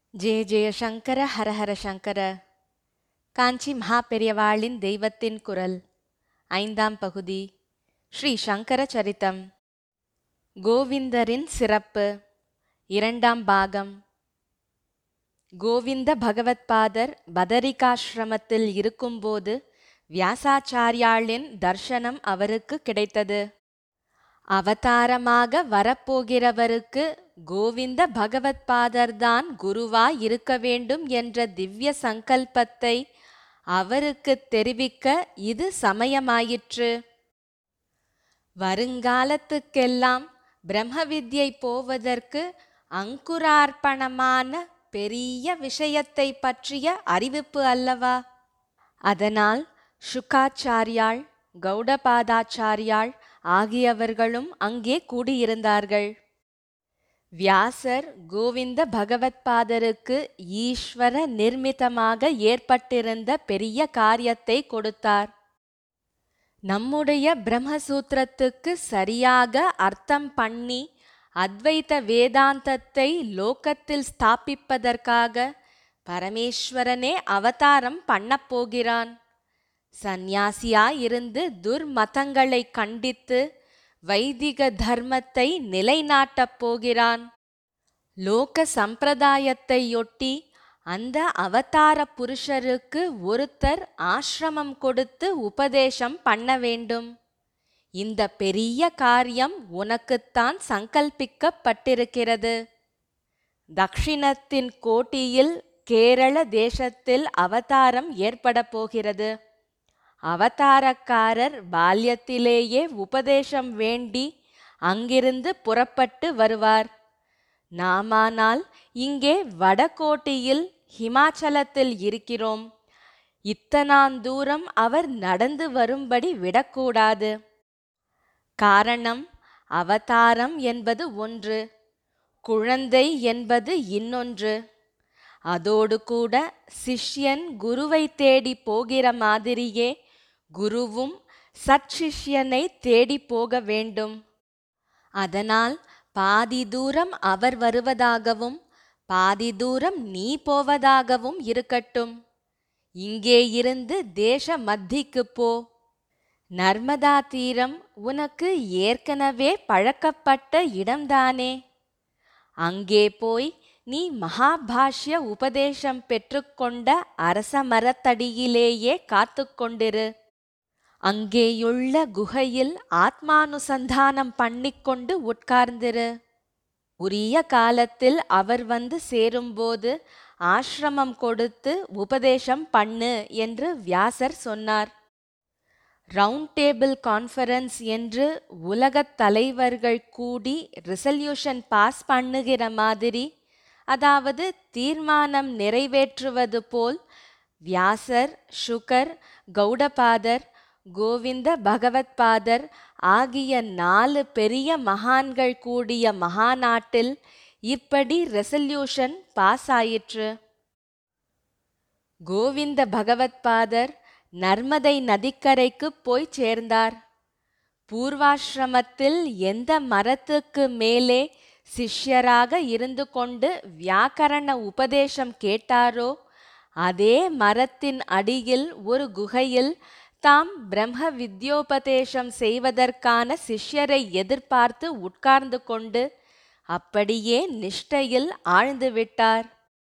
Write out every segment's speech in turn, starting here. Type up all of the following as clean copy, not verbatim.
ஜெய ஜெய சங்கர ஹரஹர சங்கர. காஞ்சி மகாபெரியவாளின் தெய்வத்தின் குரல் 5ஆம் பகுதி. ஸ்ரீ சங்கர சரிதம். கோவிந்தரின் சிறப்பு 2ஆம் பாகம். கோவிந்த பகவத்பாதர் பதரிகாசிரமத்தில் இருக்கும்போது வியாசாச்சாரியாளின் தர்சனம் அவருக்கு கிடைத்தது. அவதாரமாக வரப்போகிறவருக்கு கோவிந்த பகவத்பாதர்தான் குருவாய் இருக்க வேண்டும் என்ற திவ்ய சங்கல்பத்தை அவருக்கு தெரிவிக்க இது சமயமாயிற்று. வருங்காலத்துக்கெல்லாம் பிரம்ம வித்யை போவதற்கு அங்குரார்ப்பணமான பெரிய விஷயத்தை பற்றிய அறிவிப்பு அல்லவா? அதனால் சுகாச்சாரியாள், கௌடபாதாச்சாரியாள் ஆகியவர்களும் அங்கே கூடியிருந்தார்கள். வியாசர் கோவிந்த பகவத்பாதருக்கு ஈஸ்வர நிர்மிதமாக ஏற்பட்டிருந்த பெரிய காரியத்தை கொடுத்தார். நம்முடைய பிரம்மசூத்திரத்துக்கு சரியாக அர்த்தம் பண்ணி அத்வைத வேதாந்தத்தை லோகத்தில் ஸ்தாபிப்பதற்காக பரமேஸ்வரனே அவதாரம் பண்ணப்போகிறான். சந்நியாசியாயிருந்து துர்மதங்களை கண்டித்து வைதிக தர்மத்தை நிலைநாட்டப் போகிறான். லோக சம்பிரதாயத்தையொட்டி அந்த அவதார புருஷருக்கு ஒருத்தர் ஆசிரமம் கொடுத்து உபதேசம் பண்ண வேண்டும். இந்த பெரிய காரியம் உனக்குத்தான் சங்கல்பிக்கப்பட்டிருக்கிறது. தக்ஷிணத்தின் கோட்டியில் கேரள தேசத்தில் அவதாரம் ஏற்பட போகிறது. அவதாரக்காரர் பால்யத்திலேயே உபதேசம் வேண்டி அங்கிருந்து புறப்பட்டு வருவார். நாமானால் இங்கே வடகோட்டியில் ஹிமாச்சலத்தில் இருக்கிறோம். இத்தனாந்தூரம் அவர் நடந்து வரும்படி விடக்கூடாது. காரணம், அவதாரம் என்பது ஒன்று, குழந்தை என்பது இன்னொன்று. அதோடு கூட சிஷ்யன் குருவை தேடி போகிற மாதிரியே குருவும் சற்சிஷ்யனை தேடி போக வேண்டும். அதனால் பாதி தூரம் அவர் வருவதாகவும் பாதி தூரம் நீ போவதாகவும் இருக்கட்டும். இங்கே இருந்து தேச மத்திக்கு போ. நர்மதா தீரம் உனக்கு ஏற்கனவே பழக்கப்பட்ட இடம்தானே. அங்கே போய் நீ மகாபாஷ்ய உபதேசம் பெற்றுக்கொண்ட அரச மரத்தடியிலேயே காத்து கொண்டிரு. அங்கேயுள்ள குகையில் ஆத்மானுசந்தானம் பண்ணிக்கொண்டு உட்கார்ந்திரு. உரிய காலத்தில் அவர் வந்து சேரும்போது ஆசிரமம் கொடுத்து உபதேசம் பண்ணு என்று வியாசர் சொன்னார். ரவுண்ட் டேபிள் கான்ஃபரன்ஸ் என்று உலகத் தலைவர்கள் கூடி ரிசல்யூஷன் பாஸ் பண்ணுகிற மாதிரி, அதாவது தீர்மானம் நிறைவேற்றுவது போல், வியாசர், சுகர், கௌடபாதர், கோவிந்த பகவத்பாதர் ஆகிய 4 பெரிய மகான்கள் கூடிய மகாநாட்டில் இப்படி ரெசல்யூஷன் பாஸ் ஆயிற்று. கோவிந்த பகவத்பாதர் நர்மதை நதிக்கரைக்கு போய் சேர்ந்தார். பூர்வாசிரமத்தில் எந்த மரத்துக்கு மேலே சிஷ்யராக இருந்து கொண்டு வியாக்கரண உபதேசம் கேட்டாரோ அதே மரத்தின் அடியில் ஒரு குகையில் தாம் பிரம்ம வித்யோபதேசம் செய்வதற்கான சிஷ்யரை எதிர்பார்த்து உட்கார்ந்து கொண்டு அப்படியே நிஷ்டையில் ஆழ்ந்துவிட்டார்.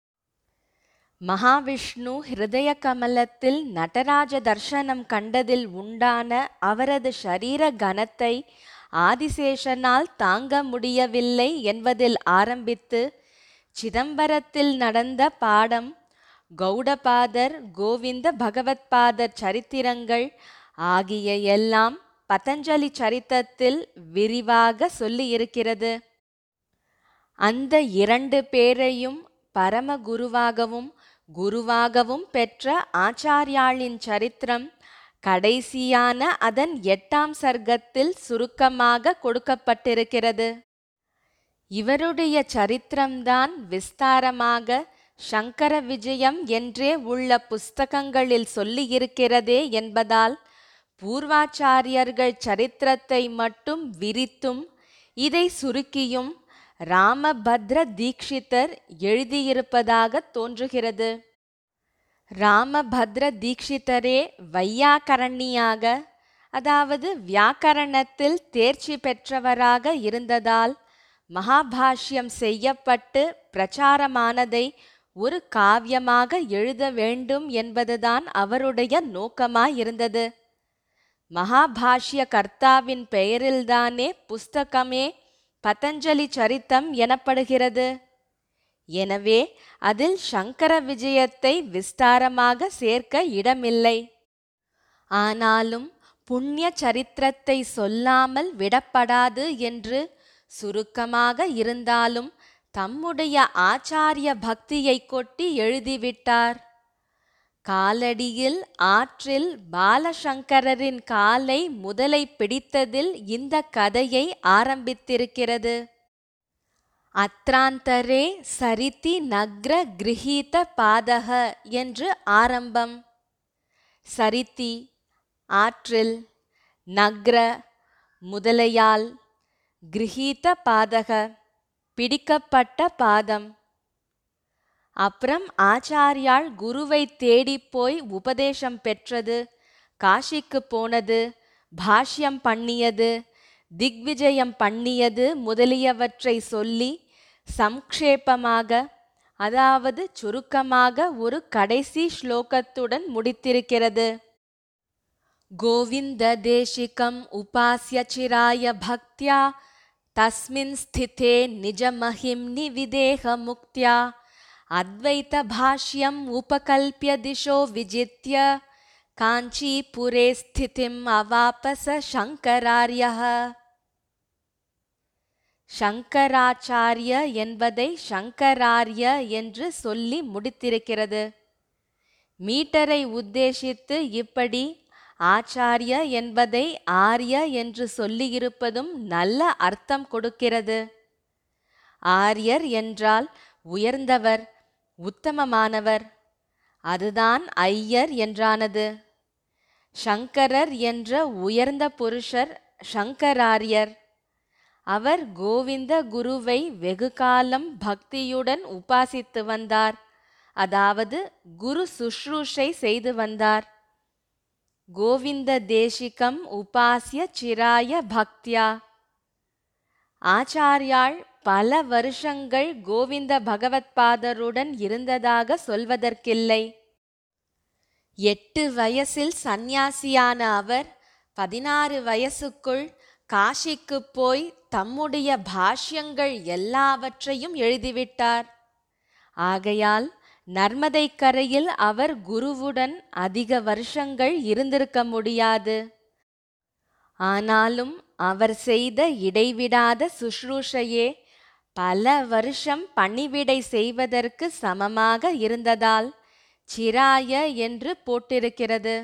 மகாவிஷ்ணு ஹிருதய கமலத்தில் நடராஜ தர்சனம் கண்டதில் உண்டான அவரது ஷரீர கனத்தை ஆதிசேஷனால் தாங்க முடியவில்லை என்பதில் ஆரம்பித்து சிதம்பரத்தில் நடந்த பாடம், கௌடபாதர், கோவிந்த பகவத்பாதர் சரித்திரங்கள் ஆகிய எல்லாம் பதஞ்சலி சரித்தத்தில் விரிவாக சொல்லியிருக்கிறது. அந்த 2 பேரையும் பரமகுருவாகவும் குருவாகவும் பெற்ற ஆச்சாரியாளின் சரித்திரம் கடைசியான அதன் 8ஆம் சர்க்கத்தில் சுருக்கமாக கொடுக்கப்பட்டிருக்கிறது. இவருடைய சரித்திரம்தான் விஸ்தாரமாக சங்கர விஜயம் என்றே உள்ள புஸ்தகங்களில் சொல்லியிருக்கிறதே என்பதால் பூர்வாச்சாரியர்கள் சரித்திரத்தை மட்டும் விரித்தும் இதை சுருக்கியும் ராமபத்ர தீக்ஷிதர் எழுதியிருப்பதாக தோன்றுகிறது. ராமபத்ர தீக்ஷிதரே வையாக்கரணியாக, அதாவது வியாக்கரணத்தில் தேர்ச்சி பெற்றவராக இருந்ததால் மகாபாஷ்யம் செய்யப்பட்டு பிரச்சாரமானதை ஒரு காவியமாக எழுத வேண்டும் என்பதுதான் அவருடைய நோக்கமாயிருந்தது. மகாபாஷ்ய கர்த்தாவின் பெயரில்தானே புஸ்தகமே பதஞ்சலி சரித்தம் எனப்படுகிறது. எனவே அதில் சங்கர விஜயத்தை விஸ்தாரமாக சேர்க்க இடமில்லை. ஆனாலும் புண்ணிய சரித்திரத்தை சொல்லாமல் விடப்படாது என்று சுருக்கமாக இருந்தாலும் தம்முடைய ஆச்சாரிய பக்தியை கொட்டி எழுதிவிட்டார். காலடியில் ஆற்றில் பாலசங்கரின் காலை முதலை பிடித்ததில் இந்த கதையை ஆரம்பித்திருக்கிறது. அத்ராந்தரே சரிதி நக்ர கிரஹீத பாதக என்று ஆரம்பம். சரிதி ஆற்றில், நக்ர முதலையால், கிரஹீத பாதக பிடிக்கப்பட்ட பாதம். அப்புறம் ஆச்சாரியால் குருவை தேடிப்போய் உபதேசம் பெற்றது, காஷிக்கு போனது, பாஷ்யம் பண்ணியது, திக்விஜயம் பண்ணியது முதலியவற்றை சொல்லி சம்க்ஷேபமாக, அதாவது சுருக்கமாக ஒரு கடைசி ஸ்லோகத்துடன் முடித்திருக்கிறது. கோவிந்த தேசிகம் உபாஸ்ய சிராய பக்தியா தஸ்மின் ஸ்திதே நிஜமஹிம்னி விதேக முக்தியா அத்வைத பாஷ்யம் உபகல்பிய திசோ விஜித்ய காஞ்சிபுரே ஸ்திதிம் அவாபச சங்கரார்யः. சங்கராச்சாரிய என்பதை சங்கரார்ய என்று சொல்லி முடித்திருக்கிறது. மீட்டரை உத்தேசித்து இப்படி ஆச்சாரிய என்பதை ஆர்ய என்று சொல்லியிருப்பதும் நல்ல அர்த்தம் கொடுக்கிறது. ஆரியர் என்றால் உயர்ந்தவர், உத்தமமானவர். அதுதான் ஐயர் என்றானது. சங்கரர் என்ற உயர்ந்த புருஷர் சங்கராரியர். அவர் கோவிந்த குருவை வெகுகாலம் பக்தியுடன் உபாசித்து வந்தார், அதாவது குரு சுஷ்ரூஷை செய்து வந்தார். கோவிந்த தேசிகம் உபாசிய சிராய பக்தியா. ஆச்சாரியால் பல வருஷங்கள் கோவிந்த பகவத்பாதருடன் இருந்ததாக சொல்வதற்கில்லை. 8 வயசில் சந்நியாசியான அவர் 16 வயசுக்குள் காஷிக்கு போய் தம்முடைய பாஷ்யங்கள் எல்லாவற்றையும் எழுதிவிட்டார். ஆகையால் நர்மதை கரையில் அவர் குருவுடன் அதிக வருஷங்கள் இருந்திருக்க முடியாது. ஆனாலும் அவர் செய்த இடைவிடாத சுஷ்ரூஷையே பல வருஷம் பணிவிடை செய்வதற்கு சமமாக இருந்ததால் சிராய என்று போட்டிருக்கிறது.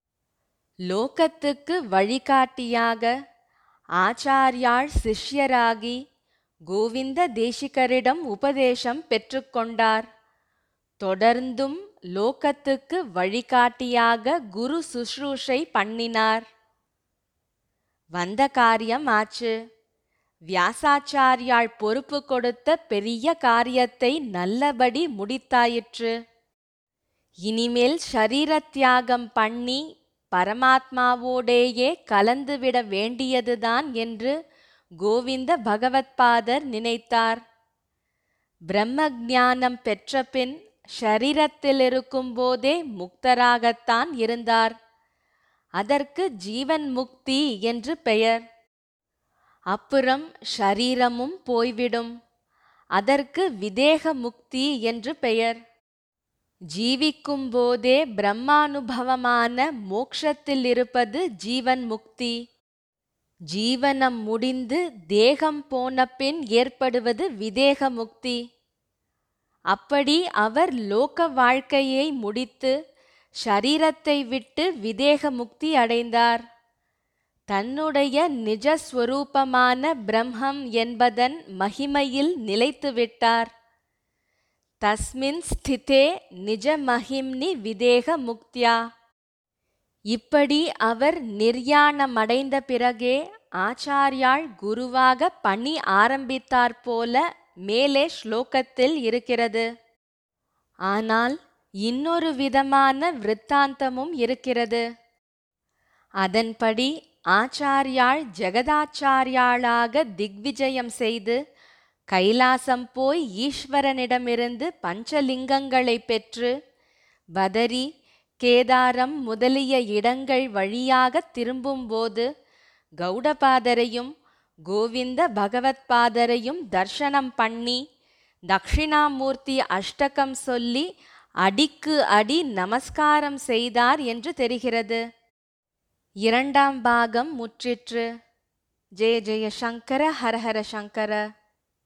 லோகத்துக்கு வழிகாட்டியாக ஆச்சாரியால் சிஷ்யராகி கோவிந்த தேசிகரிடம் உபதேசம் பெற்றுக்கொண்டார். தொடர்ந்தும் லோகத்துக்கு வழிகாட்டியாக குரு சுஷ்ரூஷை பண்ணினார். வந்த காரியம் ஆச்சு. வியாசாச்சாரியால் பொறுப்பு கொடுத்த பெரிய காரியத்தை நல்லபடி முடித்தாயிற்று. இனிமேல் ஷரீர தியாகம் பண்ணி பரமாத்மாவோடேயே கலந்துவிட வேண்டியதுதான் என்று கோவிந்த பகவத்பாதர் நினைத்தார். பிரம்ம ஞானம் பெற்ற பின் ஷரீரத்தில் இருக்கும்போதே முக்தராகத்தான் இருந்தார். அதற்கு ஜீவன் முக்தி என்று பெயர். அப்புறம் ஷரீரமும் போய்விடும். அதற்கு விதேக முக்தி என்று பெயர். ஜீவிக்கும் போதே பிரம்மானுபவமான மோக்ஷத்தில் இருப்பது ஜீவன் முக்தி. ஜீவனம் முடிந்து தேகம் போன பின் ஏற்படுவது விதேக முக்தி. அப்படி அவர் லோக வாழ்க்கையை முடித்து ஷரீரத்தை விட்டு விதேக முக்தி அடைந்தார். தன்னுடைய நிஜஸ்வரூபமான பிரம்மம் என்பதன் மகிமையில் நிலைத்துவிட்டார். தஸ்மின் ஸ்திதே நிஜ மகிம்னி விதேக முக்தியா. இப்படி அவர் நிர்யாணமடைந்த பிறகே ஆச்சாரியாள் குருவாக பணி ஆரம்பித்தாற்போல மேலே ஸ்லோகத்தில் இருக்கிறது. ஆனால் இன்னொரு விதமான விருத்தாந்தமும் இருக்கிறது. அதன்படி ஆச்சாரியாள் ஜெகதாச்சாரியாளாக திக்விஜயம் செய்து கைலாசம் போய் ஈஸ்வரனிடமிருந்து பஞ்சலிங்கங்களை பெற்று பதரி கேதாரம் முதலிய இடங்கள் வழியாக திரும்பும்போது கௌடபாதரையும் கோவிந்த பகவத்பாதரையும் தர்சனம் பண்ணி தக்ஷிணாமூர்த்தி அஷ்டகம் சொல்லி அடிக்கு அடி நமஸ்காரம் செய்தார் என்று தெரிகிறது. இரண்டாம் பாகம் முற்றிற்று. ஜெய ஜெய சங்கர ஹர ஹர சங்கர.